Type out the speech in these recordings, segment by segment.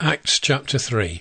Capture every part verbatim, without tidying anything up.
Acts chapter three.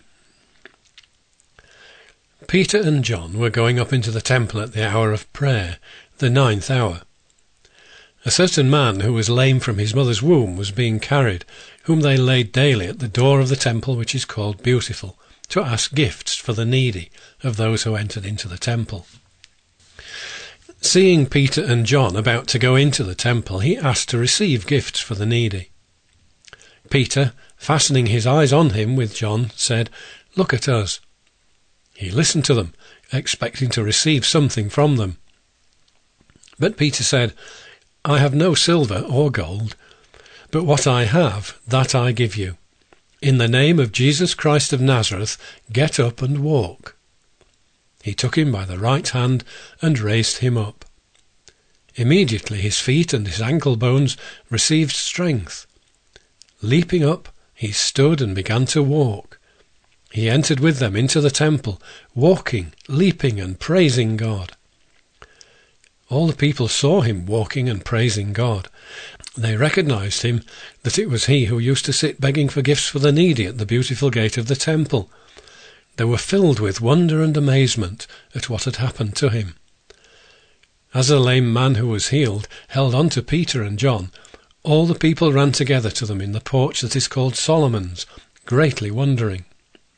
Peter and John were going up into the temple at the hour of prayer, the ninth hour. A certain man who was lame from his mother's womb was being carried, whom they laid daily at the door of the temple which is called Beautiful, to ask gifts for the needy of those who entered into the temple. Seeing Peter and John about to go into the temple, he asked to receive gifts for the needy. Peter, fastening his eyes on him with John, said, "Look at us." He listened to them, expecting to receive something from them. But Peter said, "I have no silver or gold, but what I have, that I give you. In the name of Jesus Christ of Nazareth, get up and walk." He took him by the right hand and raised him up. Immediately his feet and his ankle bones received strength. Leaping up, he stood and began to walk. He entered with them into the temple, walking, leaping, and praising God. All the people saw him walking and praising God. They recognized him, that it was he who used to sit begging for gifts for the needy at the Beautiful gate of the temple. They were filled with wonder and amazement at what had happened to him. As the lame man who was healed held on to Peter and John, all the people ran together to them in the porch that is called Solomon's, greatly wondering.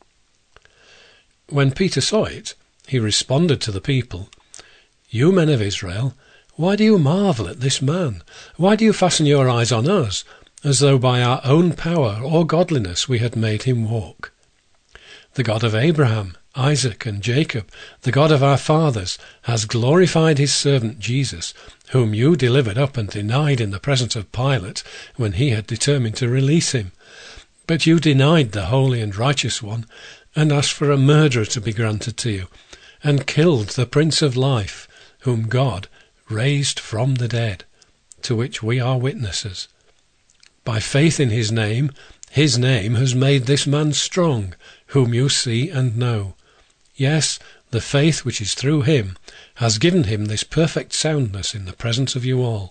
When Peter saw it, he responded to the people, "You men of Israel, why do you marvel at this man? Why do you fasten your eyes on us, as though by our own power or godliness we had made him walk? The God of Abraham, Isaac, and Jacob, the God of our fathers, has glorified his servant Jesus, whom you delivered up and denied in the presence of Pilate when he had determined to release him. But you denied the holy and righteous one, and asked for a murderer to be granted to you, and killed the Prince of Life, whom God raised from the dead, to which we are witnesses. By faith in his name, his name has made this man strong, whom you see and know. Yes, the faith which is through him has given him this perfect soundness in the presence of you all.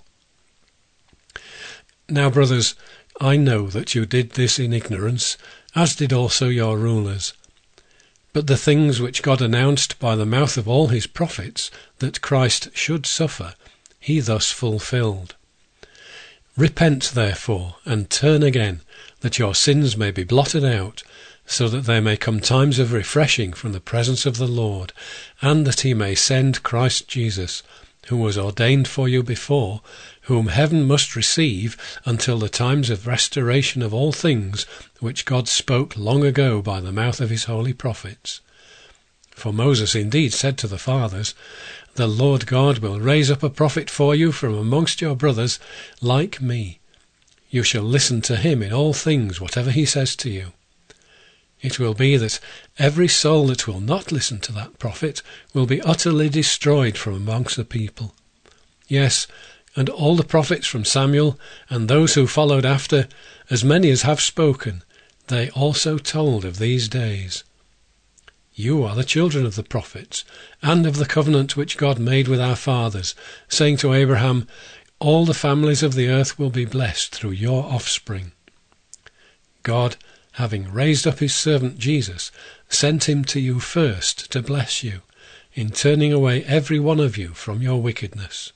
Now, brothers, I know that you did this in ignorance, as did also your rulers. But the things which God announced by the mouth of all his prophets, that Christ should suffer, he thus fulfilled. Repent, therefore, and turn again, that your sins may be blotted out, so that there may come times of refreshing from the presence of the Lord, and that he may send Christ Jesus, who was ordained for you before, whom heaven must receive until the times of restoration of all things which God spoke long ago by the mouth of his holy prophets. For Moses indeed said to the fathers, "The Lord God will raise up a prophet for you from amongst your brothers, like me. You shall listen to him in all things, whatever he says to you." It will be that every soul that will not listen to that prophet will be utterly destroyed from amongst the people. Yes, and all the prophets from Samuel, and those who followed after, as many as have spoken, they also told of these days. You are the children of the prophets, and of the covenant which God made with our fathers, saying to Abraham, "All the families of the earth will be blessed through your offspring." God, having raised up his servant Jesus, sent him to you first to bless you, in turning away every one of you from your wickedness.